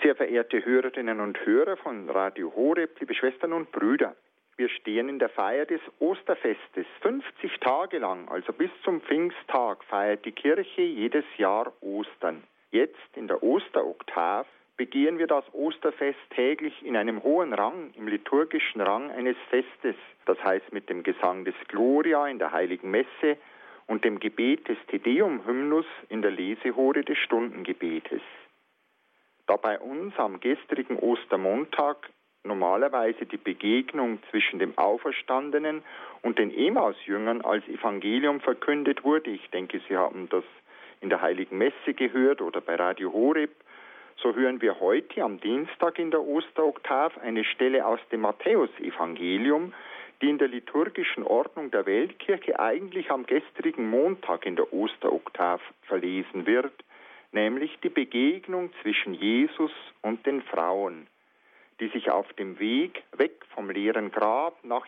Sehr verehrte Hörerinnen und Hörer von Radio Horeb, liebe Schwestern und Brüder, wir stehen in der Feier des Osterfestes. 50 Tage lang, also bis zum Pfingsttag, feiert die Kirche jedes Jahr Ostern. Jetzt in der Osteroktav begehen wir das Osterfest täglich in einem hohen Rang, im liturgischen Rang eines Festes. Das heißt mit dem Gesang des Gloria in der Heiligen Messe und dem Gebet des Te Deum-Hymnus in der Lesehore des Stundengebetes. Da bei uns am gestrigen Ostermontag normalerweise die Begegnung zwischen dem Auferstandenen und den Emmaus-Jüngern als Evangelium verkündet wurde, ich denke, Sie haben das in der Heiligen Messe gehört oder bei Radio Horeb, so hören wir heute am Dienstag in der Osteroktav eine Stelle aus dem Matthäus-Evangelium, die in der liturgischen Ordnung der Weltkirche eigentlich am gestrigen Montag in der Osteroktav verlesen wird, nämlich die Begegnung zwischen Jesus und den Frauen, die sich auf dem Weg weg vom leeren Grab nach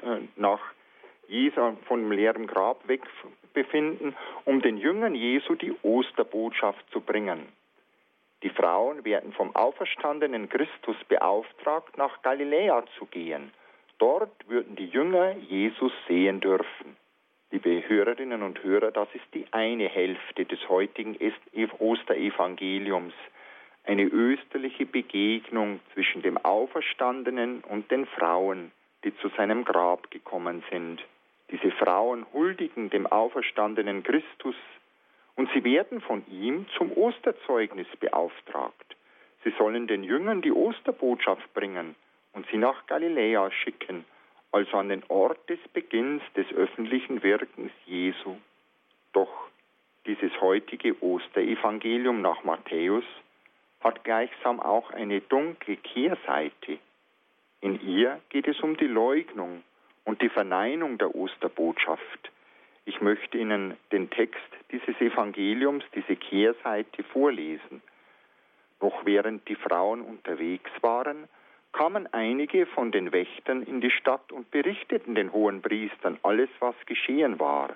vom leeren Grab weg befinden, um den Jüngern Jesu die Osterbotschaft zu bringen. Die Frauen werden vom auferstandenen Christus beauftragt, nach Galiläa zu gehen. Dort würden die Jünger Jesus sehen dürfen. Liebe Hörerinnen und Hörer, das ist die eine Hälfte des heutigen Osterevangeliums. Eine österliche Begegnung zwischen dem Auferstandenen und den Frauen, die zu seinem Grab gekommen sind. Diese Frauen huldigen dem auferstandenen Christus und sie werden von ihm zum Osterzeugnis beauftragt. Sie sollen den Jüngern die Osterbotschaft bringen und sie nach Galiläa schicken, also an den Ort des Beginns des öffentlichen Wirkens Jesu. Doch dieses heutige Osterevangelium nach Matthäus hat gleichsam auch eine dunkle Kehrseite. In ihr geht es um die Leugnung und die Verneinung der Osterbotschaft. Ich möchte Ihnen den Text dieses Evangeliums, diese Kehrseite vorlesen. Noch während die Frauen unterwegs waren, kamen einige von den Wächtern in die Stadt und berichteten den Hohenpriestern alles, was geschehen war.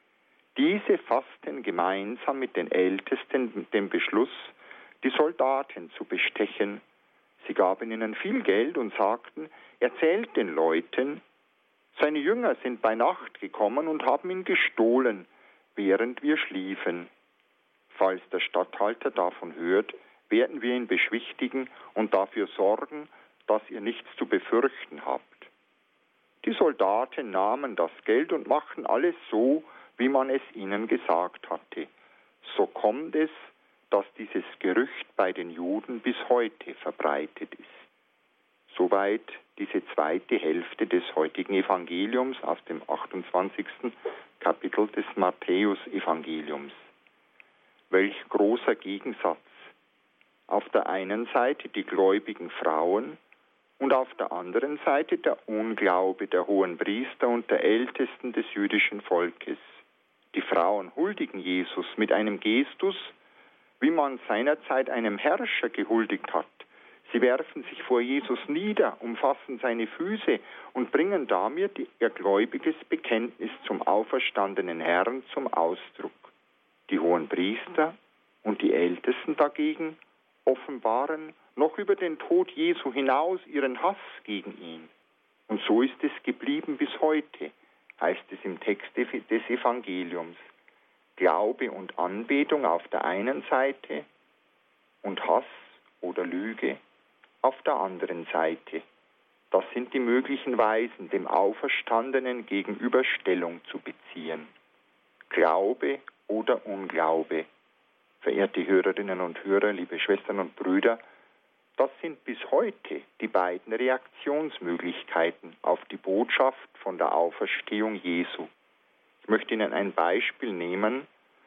Diese fassten gemeinsam mit den Ältesten den Beschluss, die Soldaten zu bestechen. Sie gaben ihnen viel Geld und sagten, erzählt den Leuten, seine Jünger sind bei Nacht gekommen und haben ihn gestohlen, während wir schliefen. Falls der Statthalter davon hört, werden wir ihn beschwichtigen und dafür sorgen, dass ihr nichts zu befürchten habt. Die Soldaten nahmen das Geld und machten alles so, wie man es ihnen gesagt hatte. So kommt es, dass dieses Gerücht bei den Juden bis heute verbreitet ist. Soweit diese zweite Hälfte des heutigen Evangeliums aus dem 28. Kapitel des Matthäus-Evangeliums. Welch großer Gegensatz! Auf der einen Seite die gläubigen Frauen und auf der anderen Seite der Unglaube der Hohenpriester und der Ältesten des jüdischen Volkes. Die Frauen huldigen Jesus mit einem Gestus, wie man seinerzeit einem Herrscher gehuldigt hat. Sie werfen sich vor Jesus nieder, umfassen seine Füße und bringen damit ihr gläubiges Bekenntnis zum auferstandenen Herrn zum Ausdruck. Die Hohenpriester und die Ältesten dagegen offenbaren noch über den Tod Jesu hinaus ihren Hass gegen ihn. Und so ist es geblieben bis heute, heißt es im Text des Evangeliums. Glaube und Anbetung auf der einen Seite und Hass oder Lüge auf der anderen Seite. Das sind die möglichen Weisen, dem Auferstandenen gegenüber Stellung zu beziehen. Glaube oder Unglaube. Verehrte Hörerinnen und Hörer, liebe Schwestern und Brüder, das sind bis heute die beiden Reaktionsmöglichkeiten auf die Botschaft von der Auferstehung Jesu. Ich möchte Ihnen ein Beispiel nennen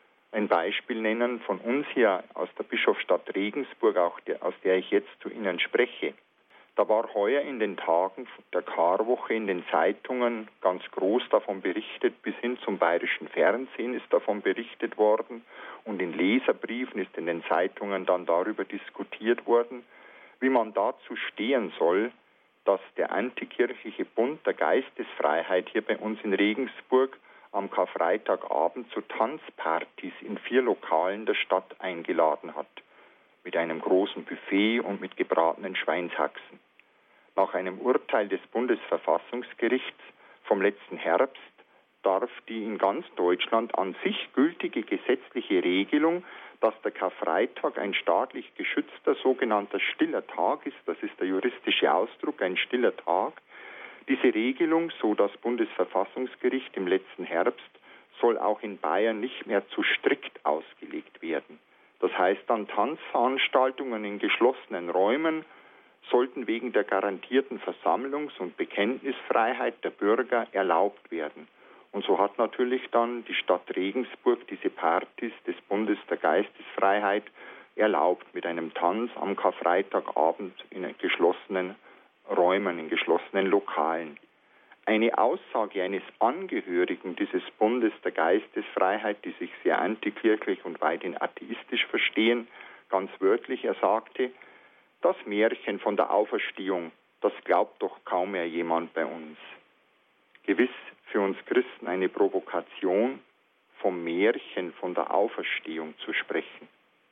von uns hier aus der Bischofsstadt Regensburg, aus der ich jetzt zu Ihnen spreche. Da war heuer in den Tagen der Karwoche in den Zeitungen ganz groß davon berichtet, bis hin zum bayerischen Fernsehen ist davon berichtet worden und in Leserbriefen ist in den Zeitungen dann darüber diskutiert worden, wie man dazu stehen soll, dass der antikirchliche Bund der Geistesfreiheit hier bei uns in Regensburg am Karfreitagabend zu Tanzpartys in 4 Lokalen der Stadt eingeladen hat. mit einem großen Buffet und mit gebratenen Schweinshaxen. Nach einem Urteil des Bundesverfassungsgerichts vom letzten Herbst darf die in ganz Deutschland an sich gültige gesetzliche Regelung, dass der Karfreitag ein staatlich geschützter sogenannter stiller Tag ist, das ist der juristische Ausdruck, ein stiller Tag. Diese Regelung, so das Bundesverfassungsgericht im letzten Herbst, soll auch in Bayern nicht mehr zu strikt ausgelegt werden. Das heißt, an Tanzveranstaltungen in geschlossenen Räumen sollten wegen der garantierten Versammlungs- und Bekenntnisfreiheit der Bürger erlaubt werden. Und so hat natürlich dann die Stadt Regensburg diese Partys des Bundes der Geistesfreiheit erlaubt mit einem Tanz am Karfreitagabend in geschlossenen Räumen, in geschlossenen Lokalen. Eine Aussage eines Angehörigen dieses Bundes der Geistesfreiheit, die sich sehr antikirchlich und weithin atheistisch verstehen, ganz wörtlich, er sagte, das Märchen von der Auferstehung, das glaubt doch kaum mehr jemand bei uns. Gewiss für uns Christen eine Provokation, vom Märchen von der Auferstehung zu sprechen.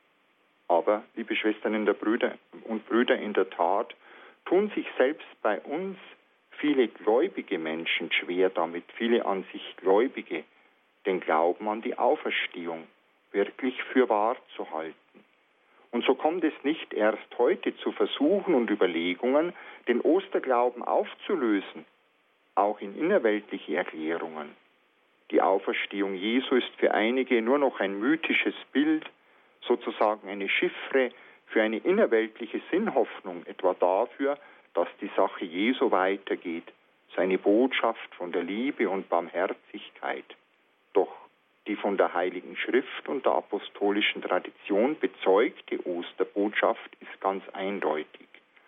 Aber, liebe Schwestern und Brüder, in der Tat tun sich selbst bei uns viele gläubige Menschen schwer damit, viele an sich Gläubige, den Glauben an die Auferstehung wirklich für wahr zu halten. Und so kommt es nicht erst heute zu Versuchen und Überlegungen, den Osterglauben aufzulösen, auch in innerweltliche Erklärungen. Die Auferstehung Jesu ist für einige nur noch ein mythisches Bild, sozusagen eine Chiffre für eine innerweltliche Sinnhoffnung, etwa dafür, dass die Sache Jesu weitergeht, seine Botschaft von der Liebe und Barmherzigkeit. Doch die von der Heiligen Schrift und der apostolischen Tradition bezeugte Osterbotschaft ist ganz eindeutig.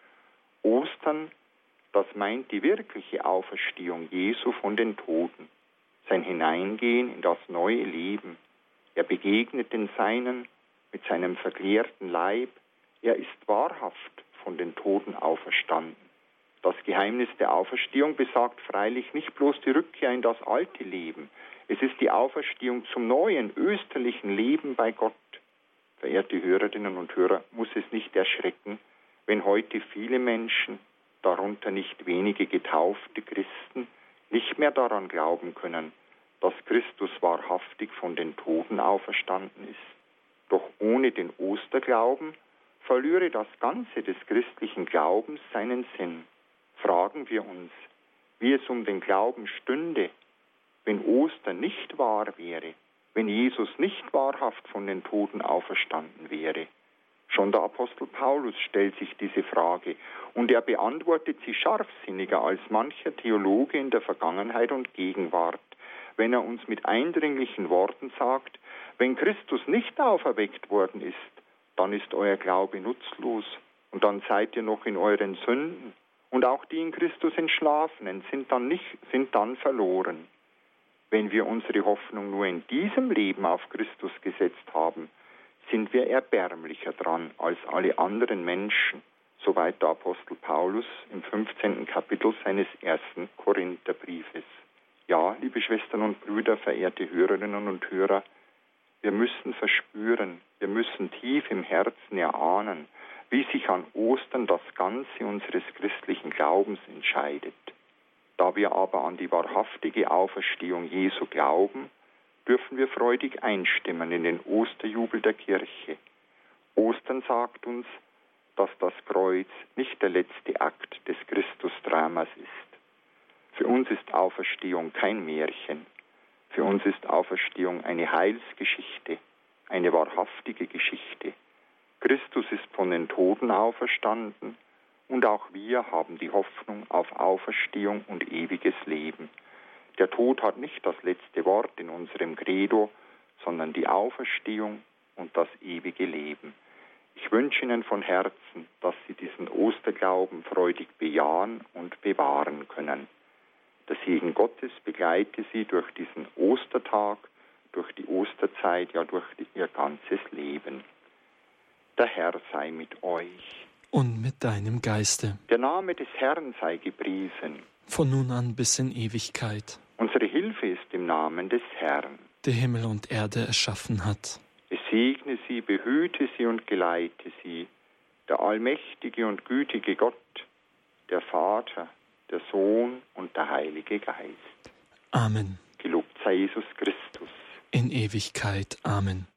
Ostern, das meint die wirkliche Auferstehung Jesu von den Toten, sein Hineingehen in das neue Leben. Er begegnet den Seinen mit seinem verklärten Leib. Er ist wahrhaft von den Toten auferstanden. Das Geheimnis der Auferstehung besagt freilich nicht bloß die Rückkehr in das alte Leben. Es ist die Auferstehung zum neuen, österlichen Leben bei Gott. Verehrte Hörerinnen und Hörer, muss es nicht erschrecken, wenn heute viele Menschen, darunter nicht wenige getaufte Christen, nicht mehr daran glauben können, dass Christus wahrhaftig von den Toten auferstanden ist. Doch ohne den Osterglauben verlöre das Ganze des christlichen Glaubens seinen Sinn. Fragen wir uns, wie es um den Glauben stünde, wenn Ostern nicht wahr wäre, wenn Jesus nicht wahrhaft von den Toten auferstanden wäre. Schon der Apostel Paulus stellt sich diese Frage und er beantwortet sie scharfsinniger als mancher Theologe in der Vergangenheit und Gegenwart, wenn er uns mit eindringlichen Worten sagt, wenn Christus nicht auferweckt worden ist, dann ist euer Glaube nutzlos und dann seid ihr noch in euren Sünden und auch die in Christus Entschlafenen sind dann verloren. Wenn wir unsere Hoffnung nur in diesem Leben auf Christus gesetzt haben, sind wir erbärmlicher dran als alle anderen Menschen, soweit der Apostel Paulus im 15. Kapitel seines 1. Korintherbriefes. Ja, liebe Schwestern und Brüder, verehrte Hörerinnen und Hörer, wir müssen verspüren, wir müssen tief im Herzen erahnen, wie sich an Ostern das Ganze unseres christlichen Glaubens entscheidet. Da wir aber an die wahrhaftige Auferstehung Jesu glauben, dürfen wir freudig einstimmen in den Osterjubel der Kirche. Ostern sagt uns, dass das Kreuz nicht der letzte Akt des Christusdramas ist. Für uns ist Auferstehung kein Märchen. Für uns ist Auferstehung eine Heilsgeschichte, eine wahrhaftige Geschichte. Christus ist von den Toten auferstanden und auch wir haben die Hoffnung auf Auferstehung und ewiges Leben. Der Tod hat nicht das letzte Wort in unserem Credo, sondern die Auferstehung und das ewige Leben. Ich wünsche Ihnen von Herzen, dass Sie diesen Osterglauben freudig bejahen und bewahren können. Der Segen Gottes begleite Sie durch diesen Ostertag, durch die Osterzeit, ja durch Ihr ganzes Leben. Der Herr sei mit euch. Und mit deinem Geiste. Der Name des Herrn sei gepriesen. Von nun an bis in Ewigkeit. Unsere Hilfe ist im Namen des Herrn, der Himmel und Erde erschaffen hat. Es segne Sie, behüte Sie und geleite Sie, der allmächtige und gütige Gott, der Vater, der Sohn und der Heilige Geist. Amen. Gelobt sei Jesus Christus. In Ewigkeit. Amen.